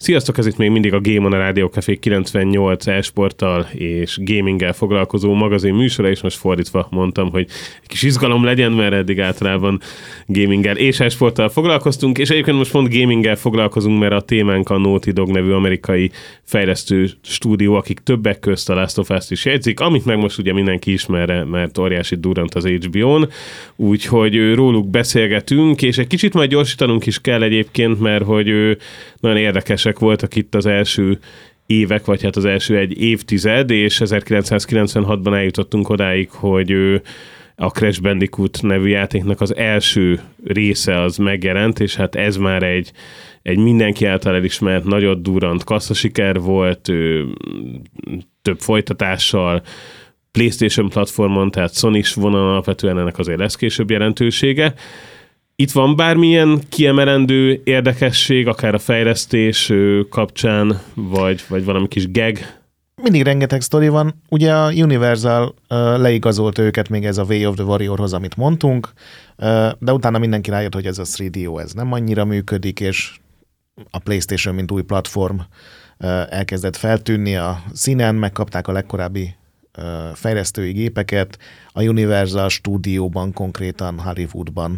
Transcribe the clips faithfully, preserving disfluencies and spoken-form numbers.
Sziasztok, ez itt még mindig a Game on a Rádió Café kilencvennyolc e-sporttal és gaminggel foglalkozó magazin műsora, és most fordítva mondtam, hogy egy kis izgalom legyen, mert eddig általában gaminggel és e-sporttal foglalkoztunk, és egyébként most pont gaminggel foglalkozunk, mert a témánk a Naughty Dog nevű amerikai fejlesztő stúdió, akik többek közt a Last of Us-t is jegyzik, amit meg most ugye mindenki ismer, mert óriási durrant az há bé ó-n, úgyhogy róluk beszélgetünk, és egy kicsit majd gyorsítanunk is kell egyébként, mert hogy nagyon érdekesek voltak itt az első évek, vagy hát az első egy évtized, és ezerkilencszázkilencvenhatban eljutottunk odáig, hogy a Crash Bandicoot nevű játéknak az első része az megjelent, és hát ez már egy, egy mindenki által elismert, nagyon durrant kasszasiker volt, több folytatással, PlayStation platformon, tehát Sony-s vonalon alapvetően ennek azért lesz később jelentősége. Itt van bármilyen kiemelendő érdekesség, akár a fejlesztés kapcsán, vagy, vagy valami kis gag? Mindig rengeteg sztori van. Ugye a Universal uh, leigazolt őket még ez a Way of the Warriorhoz, amit mondtunk, uh, de utána mindenki rájött, hogy ez a három dé o ez nem annyira működik, és a PlayStation, mint új platform uh, elkezdett feltűnni a színen, megkapták a legkorábbi uh, fejlesztői gépeket, a Universal stúdióban, konkrétan Hollywoodban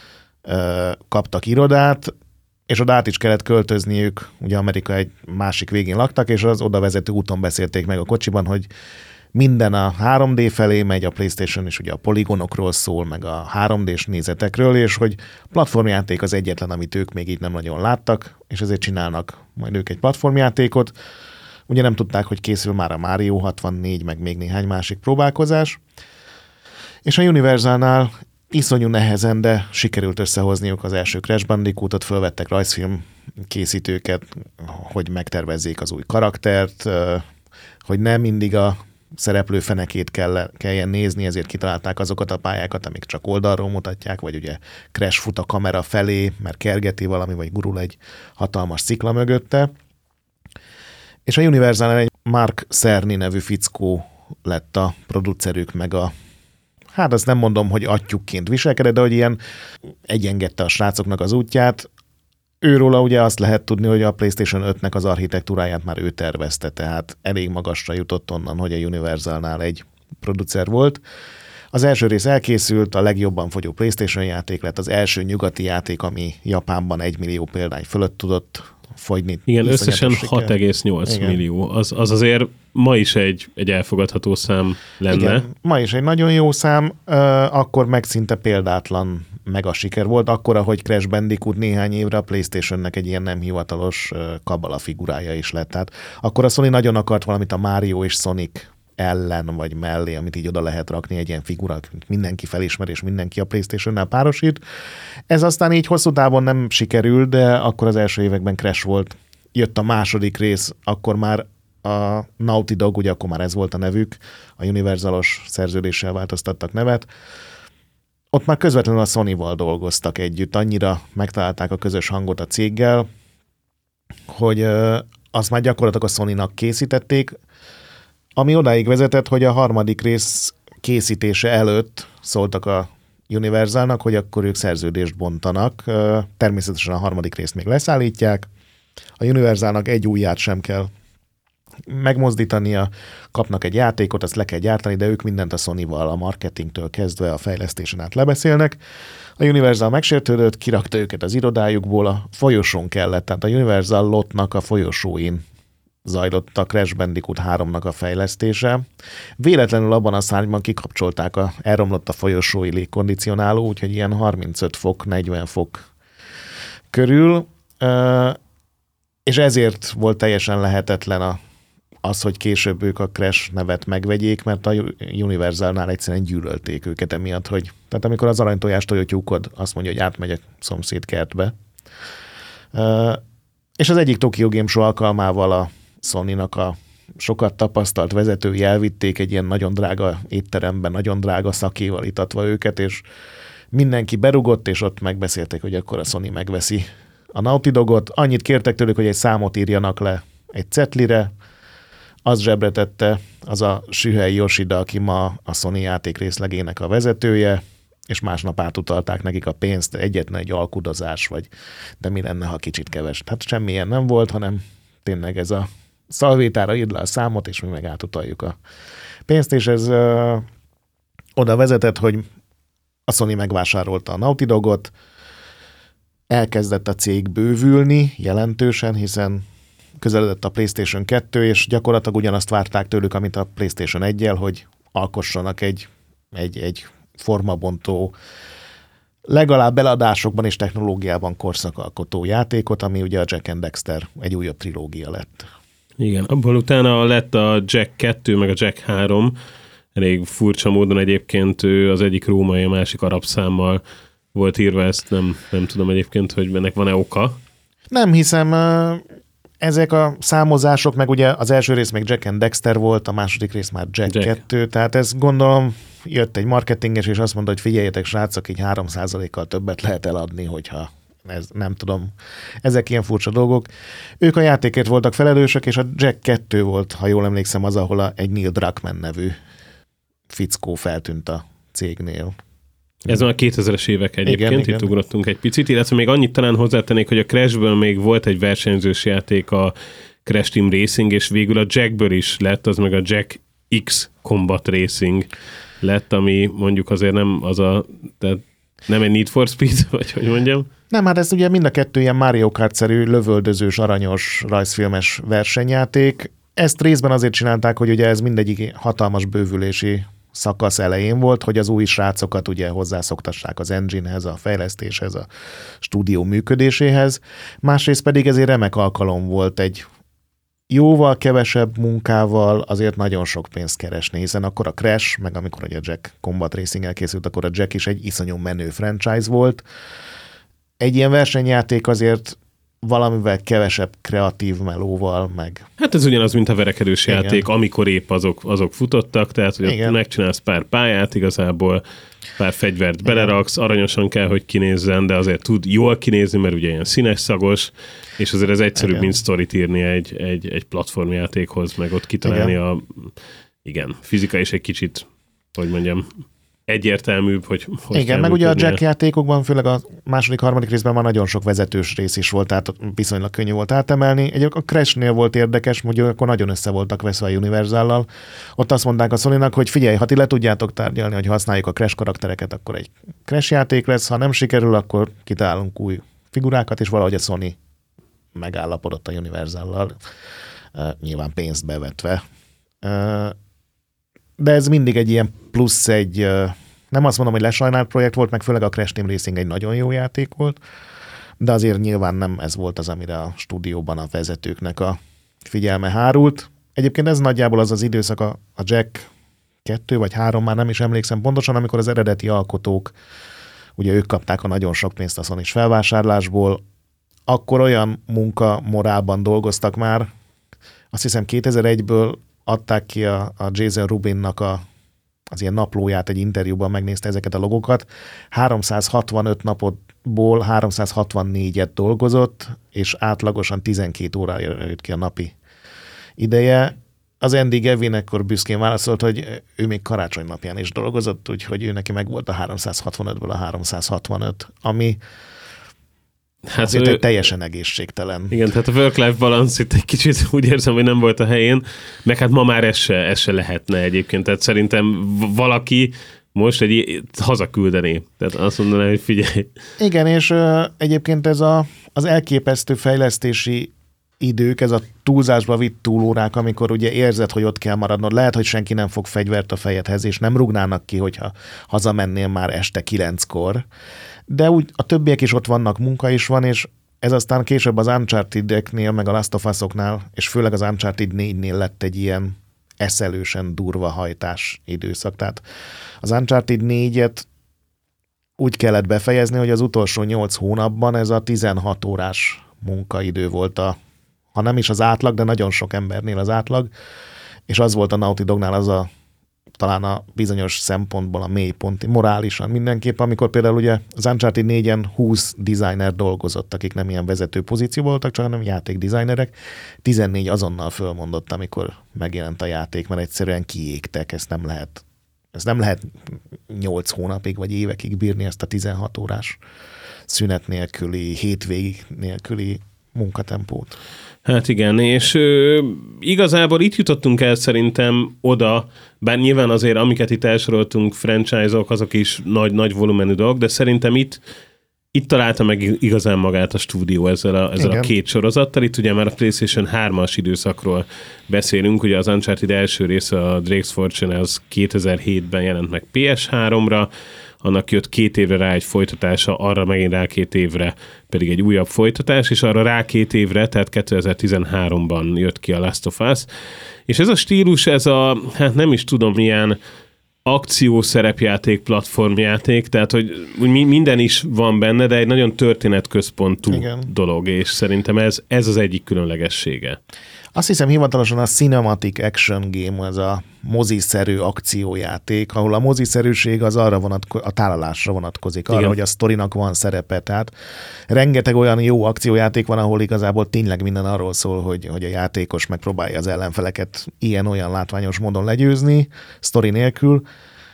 kaptak irodát, és oda át is kellett költözniük, ugye Amerika egy másik végén laktak, és az oda vezető úton beszélték meg a kocsiban, hogy minden a három dé felé megy, a PlayStation is ugye a poligonokról szól, meg a három dés nézetekről, és hogy platformjáték az egyetlen, amit ők még így nem nagyon láttak, és ezért csinálnak majd ők egy platformjátékot. Ugye nem tudták, hogy készül már a Mario hatvannégy, meg még néhány másik próbálkozás, és a Universalnál iszonyú nehezen, de sikerült összehozniuk az első Crash Bandicootot, fölvettek rajzfilm készítőket, hogy megtervezzék az új karaktert, hogy nem mindig a szereplő fenekét kell, kelljen nézni, ezért kitalálták azokat a pályákat, amik csak oldalról mutatják, vagy ugye Crash fut a kamera felé, mert kergeti valami, vagy gurul egy hatalmas szikla mögötte. És a Universalnál egy Mark Cerny nevű fickó lett a producerük, meg a hát azt nem mondom, hogy atyukként viselkedett, de hogy ilyen egyengedte a srácoknak az útját. Őróla ugye azt lehet tudni, hogy a PlayStation ötnek az architektúráját már ő tervezte, tehát elég magasra jutott onnan, hogy a Universalnál egy producer volt. Az első rész elkészült, a legjobban fogyó PlayStation játék lett, az első nyugati játék, ami Japánban egy millió példány fölött tudott fogyni. Igen, összesen hat egész nyolc millió. Az, az azért ma is egy, egy elfogadható szám lenne. Igen, ma is egy nagyon jó szám, akkor meg szinte példátlan mega siker volt, akkor, ahogy Crash Bandicoot néhány évre a PlayStationnek egy ilyen nem hivatalos kabala figurája is lett. Tehát akkor a Sony nagyon akart valamit a Mario és Sonic ellen vagy mellé, amit így oda lehet rakni, egy ilyen figura, mindenki felismer, és mindenki a PlayStation-nál párosít. Ez aztán így hosszú távon nem sikerült, de akkor az első években Crash volt. Jött a második rész, akkor már a Naughty Dog, ugye akkor már ez volt a nevük, a Universalos szerződéssel változtattak nevet. Ott már közvetlenül a Sony-val dolgoztak együtt, annyira megtalálták a közös hangot a céggel, hogy azt már gyakorlatilag a Sony-nak készítették, ami odáig vezetett, hogy a harmadik rész készítése előtt szóltak a Universalnak, hogy akkor ők szerződést bontanak. Természetesen a harmadik részt még leszállítják. A Universalnak egy ujját sem kell megmozdítania, kapnak egy játékot, azt le kell gyártani, de ők mindent a Sony-val, a marketingtől kezdve a fejlesztésen át lebeszélnek. A Universal megsértődött, kirakta őket az irodájukból, a folyosón kellett, tehát a Universal lotnak a folyosóin zajlott a Crash Bandicoot háromnak a fejlesztése. Véletlenül abban a szárnyban kikapcsolták, a, elromlott a folyosói légkondicionáló, úgyhogy ilyen harmincöt fok, negyven fok körül, és ezért volt teljesen lehetetlen a, az, hogy később ők a Crash nevet megvegyék, mert a Universalnál egyszerűen gyűlölték őket emiatt, hogy tehát amikor az aranytojás tojótyúkod azt mondja, hogy átmegy a szomszéd kertbe. És az egyik Tokyo Game Show alkalmával a Sony-nak a sokat tapasztalt vezetői elvitték egy ilyen nagyon drága étteremben, nagyon drága szakéval itatva őket, és mindenki berugott, és ott megbeszélték, hogy akkor a Sony megveszi a Naughty Dogot. Annyit kértek tőlük, hogy egy számot írjanak le egy cetlire, az zsebre tette az a Shuhei Yoshida, aki ma a Sony játék részlegének a vezetője, és másnap átutalták nekik a pénzt, egyetlen egy alkudozás, vagy de mi lenne, ha kicsit keves. Hát semmilyen nem volt, hanem tényleg ez a szalvétára írd le a számot, és mi meg átutaljuk a pénzt, és ez ö, oda vezetett, hogy a Sony megvásárolta a Naughty Dogot, elkezdett a cég bővülni jelentősen, hiszen közeledett a PlayStation kettő, és gyakorlatilag ugyanazt várták tőlük, amit a PlayStation egyel, hogy alkossanak egy, egy, egy formabontó, legalább eladásokban és technológiában korszakalkotó játékot, ami ugye a Jack and Dexter egy újabb trilógia lett. Igen, abból utána lett a Jack kettő, meg a Jack három, elég furcsa módon egyébként ő az egyik római, a másik arab számmal volt írva, ezt nem, nem tudom egyébként, hogy ennek van-e oka. Nem hiszem, ezek a számozások, meg ugye az első rész még Jack and Dexter volt, a második rész már Jack, Jack. kettő, tehát ez gondolom jött egy marketinges, és azt mondta, hogy figyeljetek srácok, így három százalékkal többet lehet eladni, hogyha ez nem tudom. Ezek ilyen furcsa dolgok. Ők a játékért voltak felelősök, és a Jack kettő volt, ha jól emlékszem, az, ahol a, egy Neil Druckmann nevű fickó feltűnt a cégnél. Ez már a kétezres évek egyébként, igen, itt igen. Ugrottunk egy picit, illetve még annyit talán hozzátennék, hogy a Crashből még volt egy versenyzős játék, a Crash Team Racing, és végül a Jackből is lett, az meg a Jack X Combat Racing lett, ami mondjuk azért nem az a, tehát nem egy Need for Speed, vagy hogy mondjam. Nem, hát ez ugye mind a kettő ilyen Mario Kart-szerű, lövöldözős, aranyos, rajzfilmes versenyjáték. Ezt részben azért csinálták, hogy ugye ez mindegyik hatalmas bővülési szakasz elején volt, hogy az új srácokat ugye hozzászoktassák az engine-hez, a fejlesztéshez, a stúdió működéséhez. Másrészt pedig ezért remek alkalom volt egy jóval kevesebb munkával azért nagyon sok pénzt keresni, hiszen akkor a Crash, meg amikor ugye a Jack Combat Racing elkészült, akkor a Jack is egy iszonyú menő franchise volt. Egy ilyen versenyjáték azért valamivel kevesebb kreatív melóval, meg... Hát ez ugyanaz, mint a verekedős igen. játék, amikor épp azok, azok futottak, tehát hogy igen. megcsinálsz pár pályát, igazából pár fegyvert igen. beleraksz, aranyosan kell, hogy kinézzen, de azért tud jól kinézni, mert ugye ilyen színes szagos, és azért ez egyszerűbb, igen. mint sztorit írni egy, egy, egy platformjátékhoz, meg ott kitalálni igen. a... Igen, fizika is egy kicsit, hogy mondjam... egyértelműbb, hogy... hogy igen, meg ugye a Jack játékokban, főleg a második, harmadik részben már nagyon sok vezetős rész is volt, tehát viszonylag könnyű volt átemelni. Egyébként a Crash-nél volt érdekes, hogy akkor nagyon össze voltak veszve a Universal-lal. Ott azt mondták a Sony-nak, hogy figyelj, ha ti le tudjátok tárgyalni, hogy használjuk a Crash karaktereket, akkor egy Crash játék lesz, ha nem sikerül, akkor kitalálunk új figurákat, és valahogy a Sony megállapodott a Universal-lal, uh, nyilván pénzt bevetve. Uh, de ez mindig egy ilyen plusz egy, nem azt mondom, hogy lesajnált projekt volt, meg főleg a Crash Team Racing egy nagyon jó játék volt, de azért nyilván nem ez volt az, amire a stúdióban a vezetőknek a figyelme hárult. Egyébként ez nagyjából az az időszak a, a Jack kettő vagy három, már nem is emlékszem pontosan, amikor az eredeti alkotók, ugye ők kapták a nagyon sok pénzt a Sony-s felvásárlásból, akkor olyan munka morálban dolgoztak már, azt hiszem kétezer-egyből adták ki a, a Jason Rubinnak a, az ilyen naplóját, egy interjúban megnézte ezeket a logokat. háromszázhatvanöt napotból háromszázhatvannégyet dolgozott, és átlagosan tizenkét órára jött ki a napi ideje. Az Andy Gavin ekkor büszkén válaszolt, hogy ő még karácsony napján is dolgozott, úgyhogy ő neki meg volt a háromszázhatvanötből a háromszázhatvanöt, ami hát azért ő, egy teljesen egészségtelen. Igen, tehát a work-life balance itt egy kicsit úgy érzem, hogy nem volt a helyén, meg hát ma már ez se, ez se lehetne egyébként, tehát szerintem valaki most egy hazaküldené, tehát azt mondaná, hogy figyelj. Igen, és uh, egyébként ez a, az elképesztő fejlesztési idők, ez a túlzásba vitt túlórák, amikor ugye érzed, hogy ott kell maradnod. Lehet, hogy senki nem fog fegyvert a fejedhez, és nem rúgnának ki, hogyha hazamennél már este kilenckor. De úgy a többiek is ott vannak, munka is van, és ez aztán később az Uncharted-eknél, meg a Last of Us-oknál, és főleg az Uncharted négynél lett egy ilyen eszelősen durva hajtás időszak. Tehát az Uncharted négyet úgy kellett befejezni, hogy az utolsó nyolc hónapban ez a tizenhat órás munkaidő volt a, ha nem is az átlag, de nagyon sok embernél az átlag, és az volt a Naughty Dognál az a talán a bizonyos szempontból a mélypont, morálisan mindenképp, amikor például ugye az Uncharted négyen húsz designer dolgozott, akik nem ilyen vezető pozíció voltak, csak hanem játékdesignerek. tizennégy azonnal fölmondott, amikor megjelent a játék, mert egyszerűen kiégtek, ezt nem lehet, ezt nem lehet nyolc hónapig vagy évekig bírni ezt a tizenhat órás szünet nélküli, hétvégig nélküli munkatempót. Hát igen, és ö, igazából itt jutottunk el szerintem oda, bár nyilván azért, amiket itt elsoroltunk, franchise-ok, azok is nagy, nagy volumenű dolgok, de szerintem itt, itt találta meg igazán magát a stúdió ezzel a, ezzel a két sorozattal. Itt ugye már a PlayStation hármas időszakról beszélünk, ugye az Uncharted első része, a Drake's Fortune, az kétezer-hétben jelent meg pé es háromra, annak jött két évre rá egy folytatása, arra megint rá két évre pedig egy újabb folytatás, és arra rá két évre, tehát kétezer-tizenháromban jött ki a Last of Us. És ez a stílus, ez a, hát nem is tudom, milyen akciószerepjáték, platformjáték, tehát hogy minden is van benne, de egy nagyon történetközpontú Igen. dolog, és szerintem ez, ez az egyik különlegessége. Azt hiszem hivatalosan a Cinematic Action Game, az a moziszerű akciójáték, ahol a moziszerűség az arra vonatko- a tálalásra vonatkozik, arra, Igen. hogy a sztorinak van szerepe. Tehát rengeteg olyan jó akciójáték van, ahol igazából tényleg minden arról szól, hogy, hogy a játékos megpróbálja az ellenfeleket ilyen-olyan látványos módon legyőzni, sztori nélkül.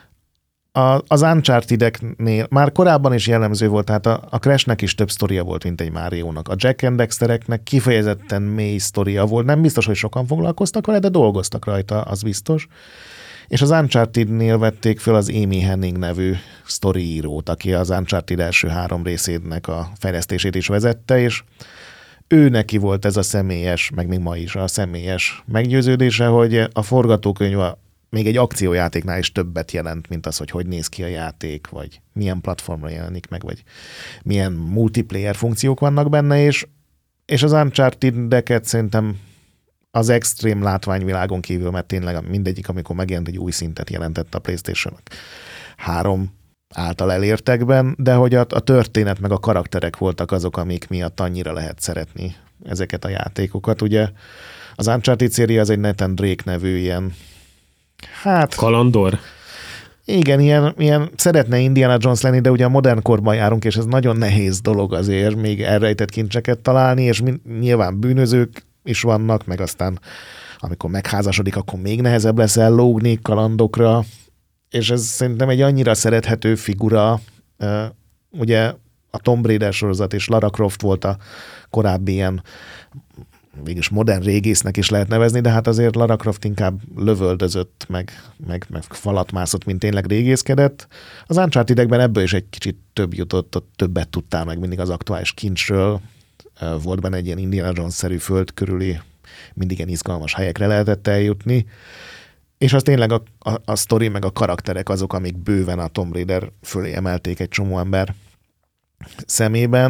A, az Uncharted-eknél már korábban is jellemző volt, tehát a, a Crashnek is több sztoria volt, mint egy Mario-nak. A Jack and Dextereknek kifejezetten mély sztoria volt. Nem biztos, hogy sokan foglalkoztak vele, de dolgoztak rajta, az biztos. És az Uncharted-nél vették föl az Amy Hennig nevű sztoriírót, aki az Uncharted első három részének a fejlesztését is vezette, és ő neki volt ez a személyes, meg még ma is a személyes meggyőződése, hogy a forgatókönyv a még egy akciójátéknál is többet jelent, mint az, hogy hogy néz ki a játék, vagy milyen platformra jelenik meg, vagy milyen multiplayer funkciók vannak benne, és, és az Uncharted-eket szerintem az extrém látványvilágon kívül, mert tényleg mindegyik, amikor megjelent, egy új szintet jelentett a PlayStation három által elértekben, de hogy a, a történet meg a karakterek voltak azok, amik miatt annyira lehet szeretni ezeket a játékokat. Ugye az Uncharted széria az egy Nathan Drake nevű ilyen Hát... Kalandor? Igen, ilyen, ilyen szeretne Indiana Jones lenni, de ugye a modern korban járunk, és ez nagyon nehéz dolog azért még elrejtett kincseket találni, és nyilván bűnözők is vannak, meg aztán amikor megházasodik, akkor még nehezebb lesz ellógni kalandokra, és ez szerintem egy annyira szerethető figura. Ugye a Tomb Raider sorozat és Lara Croft volt a korábbi ilyen végülis modern régésznek is lehet nevezni, de hát azért Lara Croft inkább lövöldözött, meg, meg, meg falat mászott, mint tényleg régészkedett. Az Uncharted-ekben ebből is egy kicsit több jutott, ott többet tudtál meg mindig az aktuális kincsről. Volt benne egy ilyen Indiana Jones-szerű föld körüli, mindig ilyen izgalmas helyekre lehetett eljutni. És az tényleg a, a, a sztori meg a karakterek azok, amik bőven a Tomb Raider fölé emelték egy csomó ember szemében.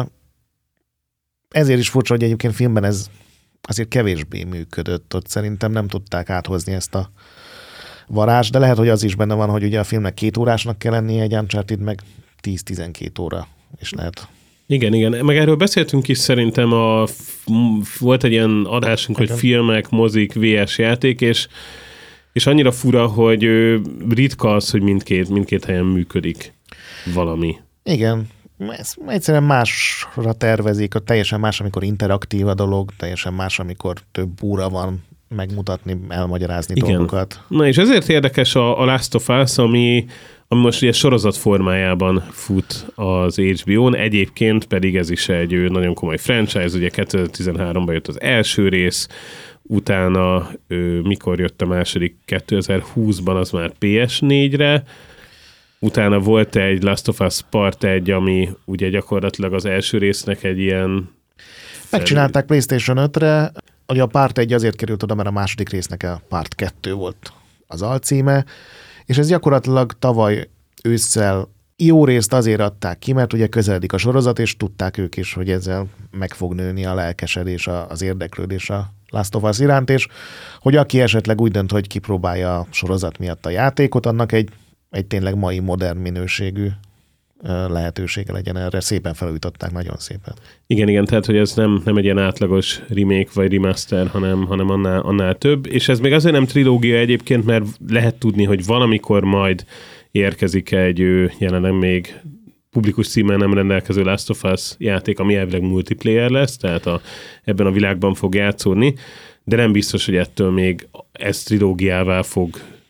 Ezért is furcsa, hogy egyébként filmben ez azért kevésbé működött. Ott szerintem nem tudták áthozni ezt a varázs, de lehet, hogy az is benne van, hogy ugye a filmnek két órásnak kell lennie, egy Uncharted meg tíz-tizenkét óra, és lehet. Igen, igen. Meg erről beszéltünk is szerintem, a, volt egy ilyen adásunk, igen. hogy filmek, mozik, vé es játék, és, és annyira fura, hogy ritka az, hogy mindkét, mindkét helyen működik valami. Igen. Ez egyszerűen másra tervezik, teljesen más, amikor interaktív a dolog, teljesen más, amikor több óra van megmutatni, elmagyarázni Igen. dolgokat. Na és ezért érdekes a, a Last of Us, ami, ami most ugye sorozat formájában fut az há bé ó-n, egyébként pedig ez is egy nagyon komoly franchise, ugye kétezer-tizenháromban jött az első rész, utána ő, mikor jött a második, kétezer-húszban az már pé es négyre, utána volt egy Last of Us Part egy, ami ugye gyakorlatilag az első résznek egy ilyen... Megcsinálták PlayStation ötre, ugye a Part egy azért került oda, mert a második résznek a Part kettő volt az alcíme, és ez gyakorlatilag tavaly ősszel jó részt azért adták ki, mert ugye közeledik a sorozat, és tudták ők is, hogy ezzel meg fog nőni a lelkesedés, az érdeklődés a Last of Us iránt, és hogy aki esetleg úgy dönt, hogy kipróbálja a sorozat miatt a játékot, annak egy egy tényleg mai modern minőségű lehetősége legyen erre. Szépen felújították, nagyon szépen. Igen, igen, tehát hogy ez nem, nem egy ilyen átlagos remake vagy remaster, hanem, hanem annál, annál több. És ez még azért nem trilógia egyébként, mert lehet tudni, hogy valamikor majd érkezik egy jelenleg még publikus címmel nem rendelkező Last of Us játék, ami elvileg multiplayer lesz, tehát a, ebben a világban fog játszódni, de nem biztos, hogy ettől még ez trilógiává fog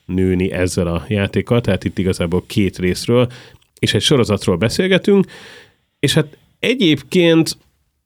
nőni ezzel a játékkal, tehát itt igazából két részről, és egy sorozatról beszélgetünk, és hát egyébként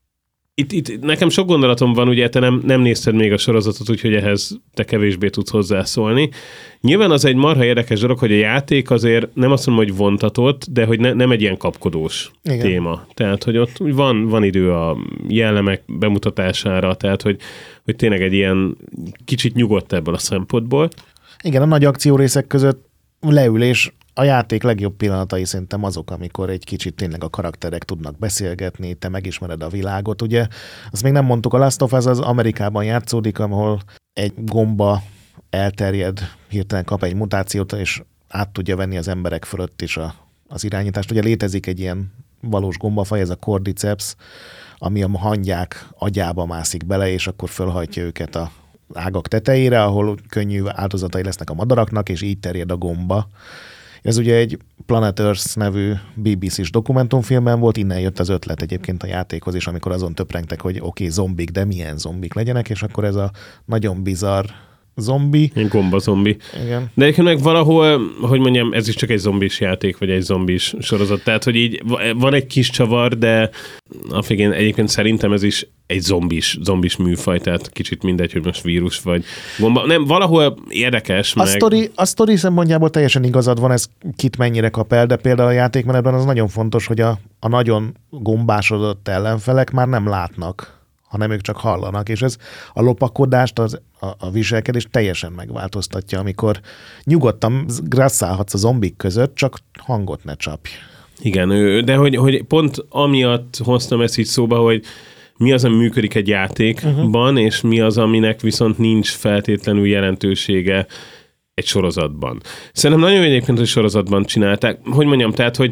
Itt, itt nekem sok gondolatom van, ugye te nem, nem nézted még a sorozatot, úgyhogy ehhez te kevésbé tudsz hozzászólni. Nyilván az egy marha érdekes dolog, hogy a játék azért nem azt mondom, hogy vontatott, de hogy ne, nem egy ilyen kapkodós Igen. téma. Tehát, hogy ott van, van idő a jellemek bemutatására, tehát, hogy, hogy tényleg egy ilyen kicsit nyugodt ebből a szempontból. Igen, a nagy akciórészek között leül, és a játék legjobb pillanatai szerintem azok, amikor egy kicsit tényleg a karakterek tudnak beszélgetni, te megismered a világot, ugye? Azt még nem mondtuk, a Last of Us az Amerikában játszódik, ahol egy gomba elterjed, hirtelen kap egy mutációt, és át tudja venni az emberek fölött is a, az irányítást. Ugye létezik egy ilyen valós gombafaj, ez a cordyceps, ami a hangyák agyába mászik bele, és akkor fölhajtja őket a ágak tetejére, ahol könnyű áldozatai lesznek a madaraknak, és így terjed a gomba. Ez ugye egy Planet Earth nevű bé bé cés dokumentumfilmben volt, innen jött az ötlet egyébként a játékhoz is, amikor azon töprengtek, hogy oké, okay, zombik, de milyen zombik legyenek, és akkor ez a nagyon bizarr zombi. Egy gomba zombi. Igen. De egyébként meg valahol, hogy mondjam, ez is csak egy zombis játék, vagy egy zombis sorozat. Tehát, hogy így van egy kis csavar, de a végén egyébként szerintem ez is egy zombis, zombis műfaj, tehát kicsit mindegy, hogy most vírus vagy gomba. Nem, valahol érdekes. A meg... sztori, a sztori szempontjából teljesen igazad van, ez kit mennyire kap el, de például a játékmenetben az nagyon fontos, hogy a, a nagyon gombásodott ellenfelek már nem látnak, hanem ők csak hallanak, és ez a lopakodást, az, a, a viselkedést teljesen megváltoztatja, amikor nyugodtan grasszálhatsz a zombik között, csak hangot ne csapj. Igen, de hogy, hogy pont amiatt hoztam ezt így szóba, hogy mi az, ami működik egy játékban, uh-huh. és mi az, aminek viszont nincs feltétlenül jelentősége egy sorozatban. Szerintem nagyon egyébként, hogy sorozatban csinálták. Hogy mondjam, tehát, hogy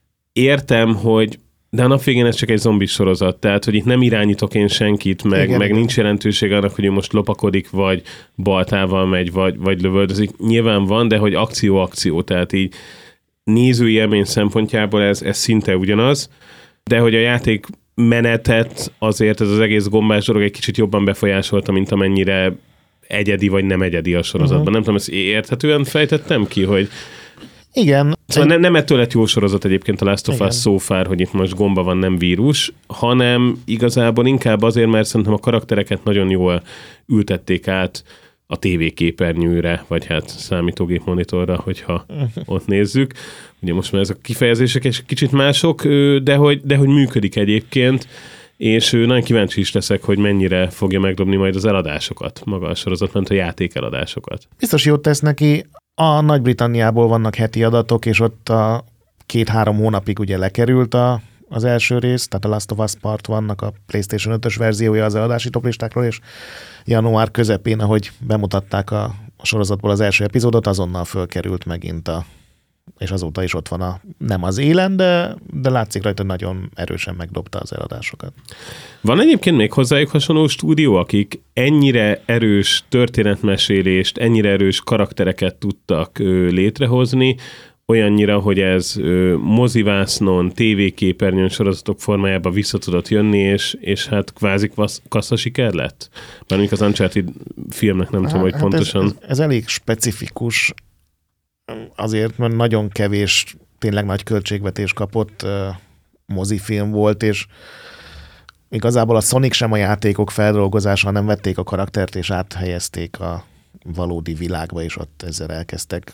értem, hogy de a nap végén ez csak egy zombis sorozat, tehát, hogy itt nem irányítok én senkit, meg, igen, meg igen. nincs jelentőség annak, hogy ő most lopakodik, vagy baltával megy, vagy, vagy lövöldözik. Nyilván van, de hogy akció-akció, tehát így nézői élmény szempontjából ez, ez szinte ugyanaz, de hogy a játék menetet azért ez az egész gombás dolog egy kicsit jobban befolyásolta, mint amennyire egyedi vagy nem egyedi a sorozatban. Uh-huh. Nem tudom, ezt érthetően fejtettem ki, hogy igen. Szóval nem, nem ettől lett jó sorozat egyébként a Last of Us so far, hogy itt most gomba van, nem vírus, hanem igazából inkább azért, mert szerintem a karaktereket nagyon jól ültették át a tévéképernyőre, vagy hát számítógép monitorra, hogyha ott nézzük. Ugye most már ezek a kifejezések egy kicsit mások, de hogy, de hogy működik egyébként, és nagyon kíváncsi is leszek, hogy mennyire fogja megdobni majd az eladásokat, maga a sorozat, ment a játék eladásokat. Biztos jót tesz neki. A Nagy-Britanniából vannak heti adatok, és ott a két-három hónapig ugye lekerült a, az első rész, tehát a Last of Us Part vannak a PlayStation ötös verziója az eladási toplistákról, és január közepén, ahogy bemutatták a, a sorozatból az első epizódot, azonnal fölkerült megint a, és azóta is ott van a, nem az élen, de, de látszik rajta, hogy nagyon erősen megdobta az eladásokat. Van egyébként még hozzájuk hasonló stúdió, akik ennyire erős történetmesélést, ennyire erős karaktereket tudtak ö, létrehozni, olyannyira, hogy ez ö, mozivásznon, tévéképernyőn, sorozatok formájában vissza tudott jönni, és, és hát kvázi kasszasiker lett? Bármint az Uncharted filmnek nem hát, tudom, hogy hát pontosan... Ez, ez, ez elég specifikus, azért, mert nagyon kevés, tényleg nagy költségvetés kapott uh, mozifilm volt, és igazából a Sonic sem a játékok feldolgozása, hanem vették a karaktert, és áthelyezték a valódi világba, és ott ezzel elkezdtek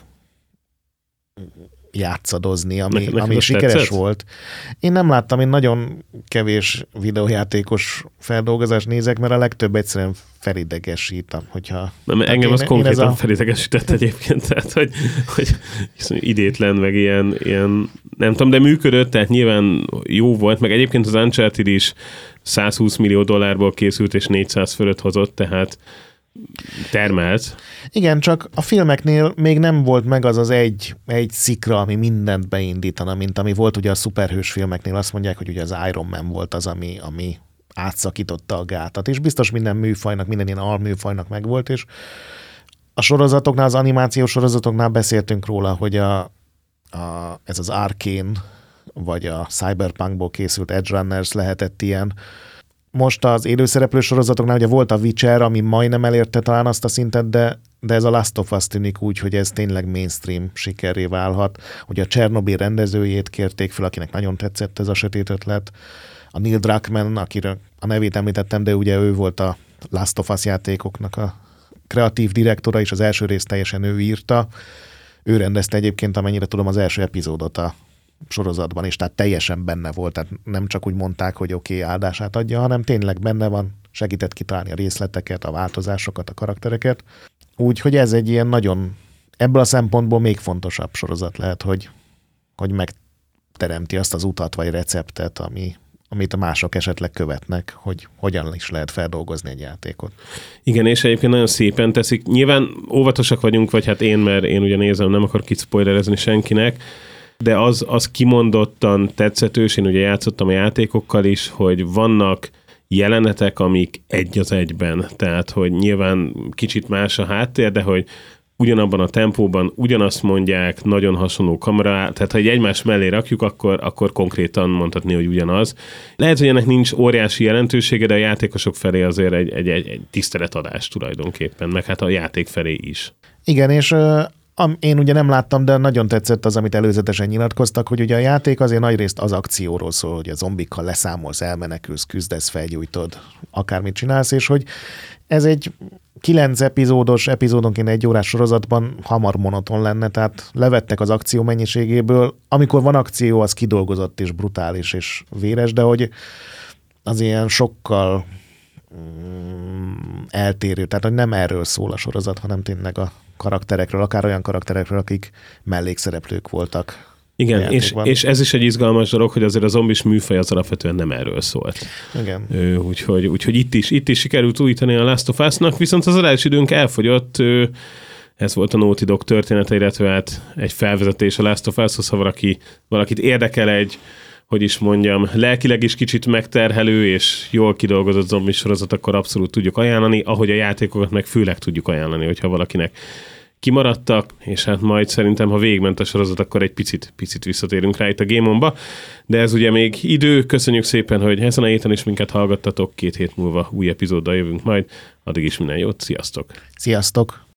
játszadozni, ami, neked, neked ami sikeres tetszett? volt. Én nem láttam, én nagyon kevés videójátékos feldolgozást nézek, mert a legtöbb egyszerűen felidegesít, hogyha... Nem, engem az konkrétan a... felidegesített egyébként, tehát hogy, hogy idétlen, meg ilyen, ilyen, nem tudom, de működött, tehát nyilván jó volt, meg egyébként az Uncharted is százhúsz millió dollárból készült, és négyszáz fölött hozott, tehát termelt. Igen, csak a filmeknél még nem volt meg az az egy, egy szikra, ami mindent beindítana, mint ami volt ugye a szuperhős filmeknél. Azt mondják, hogy ugye az Iron Man volt az, ami, ami átszakította a gátat, és biztos minden műfajnak, minden ilyen alműfajnak megvolt, és a sorozatoknál, az animációs sorozatoknál beszéltünk róla, hogy a, a, ez az Arcane, vagy a Cyberpunkból készült Edge Runners lehetett ilyen. most az élőszereplő sorozatoknál ugye volt a Witcher, ami majdnem elérte talán azt a szintet, de, de ez a Last of Us tűnik úgy, hogy ez tényleg mainstream sikerré válhat. Ugye a Csernobyl rendezőjét kérték fel, akinek nagyon tetszett ez a sötét ötlet. A Neil Druckmann, akiről a nevét említettem, de ugye ő volt a Last of Us játékoknak a kreatív direktora, és az első részt teljesen ő írta. Ő rendezte egyébként, amennyire tudom, az első epizódot a sorozatban, és tehát teljesen benne volt, tehát nem csak úgy mondták, hogy oké, okay, áldását adja, hanem tényleg benne van, segített kitalálni a részleteket, a változásokat, a karaktereket. Úgyhogy ez egy ilyen nagyon, ebből a szempontból még fontosabb sorozat lehet, hogy, hogy megteremti azt az utat vagy receptet, ami, amit a mások esetleg követnek, hogy hogyan is lehet feldolgozni egy játékot. Igen, és egyébként nagyon szépen teszik. Nyilván óvatosak vagyunk, vagy hát én, mert én ugye nézem, nem akarok itt spoilerezni senkinek, de az, az kimondottan tetszetős, én ugye játszottam a játékokkal is, hogy vannak jelenetek, amik egy az egyben, tehát hogy nyilván kicsit más a háttér, de hogy ugyanabban a tempóban ugyanazt mondják, nagyon hasonló kamera, tehát ha egy egymás mellé rakjuk, akkor, akkor konkrétan mondhatni, hogy ugyanaz. Lehet, hogy ennek nincs óriási jelentősége, de a játékosok felé azért egy, egy, egy, egy tiszteletadás tulajdonképpen, meg hát a játék felé is. Igen, és én ugye nem láttam, de nagyon tetszett az, amit előzetesen nyilatkoztak, hogy ugye a játék azért nagyrészt az akcióról szól, hogy a zombikkal leszámolsz, elmenekülsz, küzdesz, felgyújtod, akármit csinálsz, és hogy ez egy kilenc epizódos, epizódonként egy órás sorozatban hamar monoton lenne, tehát levettek az akció mennyiségéből. Amikor van akció, az kidolgozott és brutális és véres, de hogy az ilyen sokkal mm, eltérő, tehát hogy nem erről szól a sorozat, hanem tényleg a karakterekről, akár olyan karakterekről, akik mellékszereplők voltak. Igen, és, és ez is egy izgalmas dolog, hogy azért a zombis műfaj az alapvetően nem erről szólt. Igen. Ö, úgyhogy, úgyhogy itt is, itt is sikerült újítani a Last of Us-nak, viszont az adásidőnk elfogyott. Ö, ez volt a Naughty Dog története, illetve hát egy felvezetés a Last of Us-hoz, ha valaki, valakit érdekel egy, hogy is mondjam, lelkileg is kicsit megterhelő és jól kidolgozott zombi sorozat, akkor abszolút tudjuk ajánlani, ahogy a játékokat meg főleg tudjuk ajánlani, hogyha valakinek kimaradtak, és hát majd szerintem, ha végigment a sorozat, akkor egy picit, picit visszatérünk rá itt a Game On-ba, de ez ugye még idő, köszönjük szépen, hogy ezen a héten is minket hallgattatok, két hét múlva új epizóddal jövünk majd, addig is minden jót, sziasztok! Sziasztok!